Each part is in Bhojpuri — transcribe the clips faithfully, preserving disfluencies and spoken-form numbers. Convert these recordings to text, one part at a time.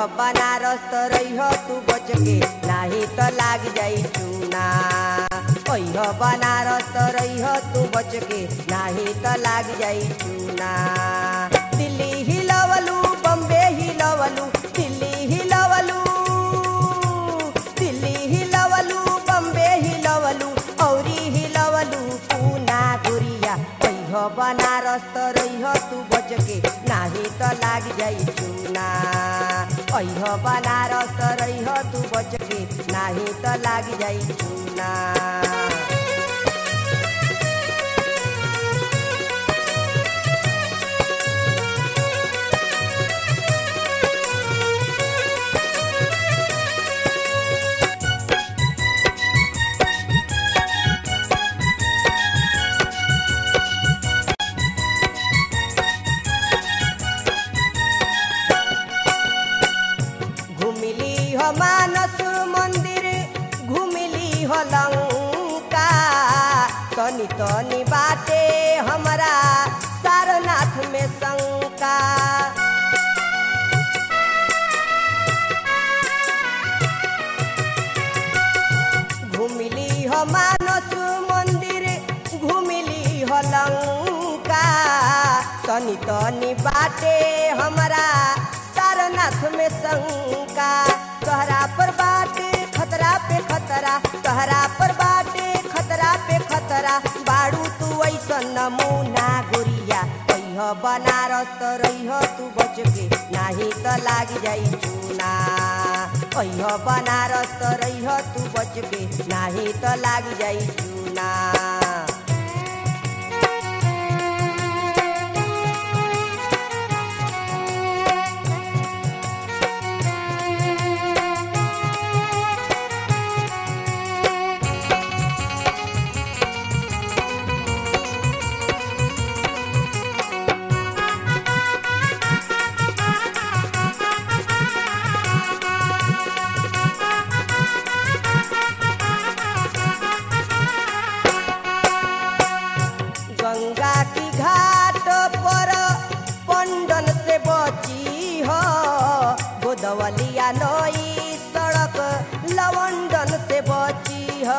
बनारस तो रही हो तू बच के नाही तो लाग जाई चूना। ओह बनारस तो रही हो तू बच के नाही तो लाग जाई चूना। दिल्ली हिलवलू बम्बे हिलवलू दिल्ली हिलवलू दिल्ली हिलवलू बम्बे हिलवलू औरी हिलवलू पूना गुरिया। ओह बनारस तो रही हो तू बच के नाही तो लाग जाई चूना। ओह बनारस तो रही हो तू बच के नाही तो लाग जाई चूना। मानस मंदिर घुमिली हो लंका तनी तनी बाटे हमारा सारनाथ में शंका। घुमिली हो मानस मंदिर घुमिली हो लंका तनी तनी बाटे हमारा सारनाथ में शंका। कहरा पर बाटे खतरा पे खतरा कहरा पर बाटे खतरा पे खतरा बाड़ू तू ऐसा नमूना गुरिया। ओह बनारस तो रही हो तू बच के नाही तो लाग जाई चूना। ओह बनारस तो रही हो तू बच के नाही तो लाग जाई चूना। गंगा की घाट पर पंडन से बची हो गोदवलिया नई सड़क लवंडन से बची हो।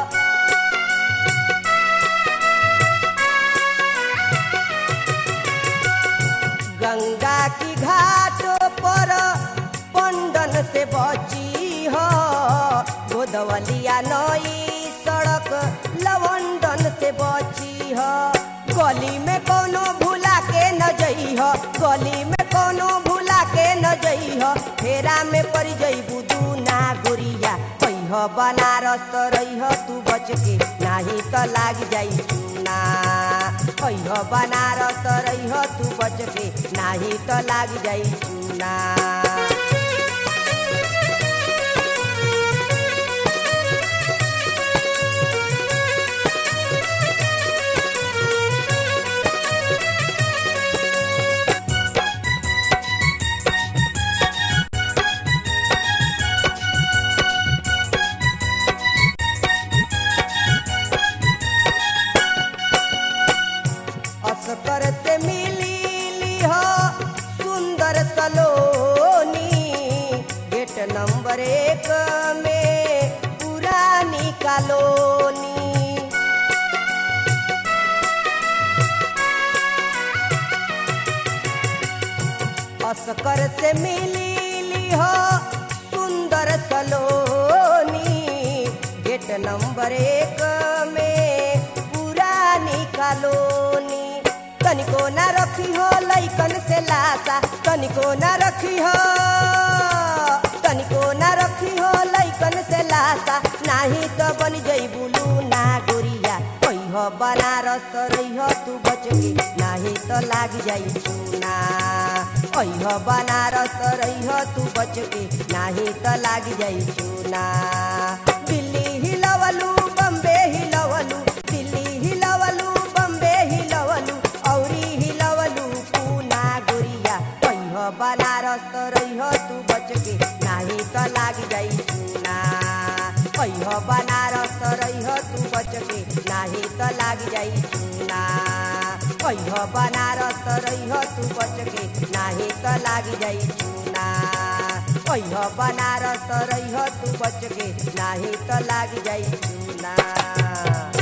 गंगा की घाट पर पंडन से बची हो गोदवलिया नई सड़क लवंडन से बची हो। गली में कोनो भूला के न जई हो गली में कोनो भूला के न जई हो फेरा में पड़ जई बुदू ना गुरिया। ओह बनारस तो रही हो तू बच के नाही तो लाग जाई चूना। ओह बनारस तो रही हो तू बच के नाही तो लाग जाई चूना। अस्कर से मिली हो सुंदर सलोनी गेट नंबर एक में पुरानी कॉलोनी। अस्कर से मिली हो सुंदर सलोनी गेट नंबर एक में पुरानी कॉलोनी। तनिको न रखी हो लइकन से लासा तनिको न रखी हो तनिको न रखी हो लइकन से लासा नाही तो बन जई बुलू ना गुरिया। ओह बनारस तो रही हो तू बच के नाही तो लाग जाई चूना। ओह बनारस तो रही हो तू बच के नाही तो लाग जाई चूना। दिल्ली हिलवलू बम्बे हिलवलू दिल्ली हिलवलू बम्बे हिलवलू औरी हिलवलू पूना गुरिया। ओह बनारस तो रही हो तू बच के नाही तो लाग जाई चूना। ओह बनारस तो रही हो तू बच के नाही तो लाग जाई चूना। ओह बनारस तो रही हो तू बच के नाही तो लाग जाई चूना। अइह बनारस रही तू बच के नाही तो लाग जाई चूना।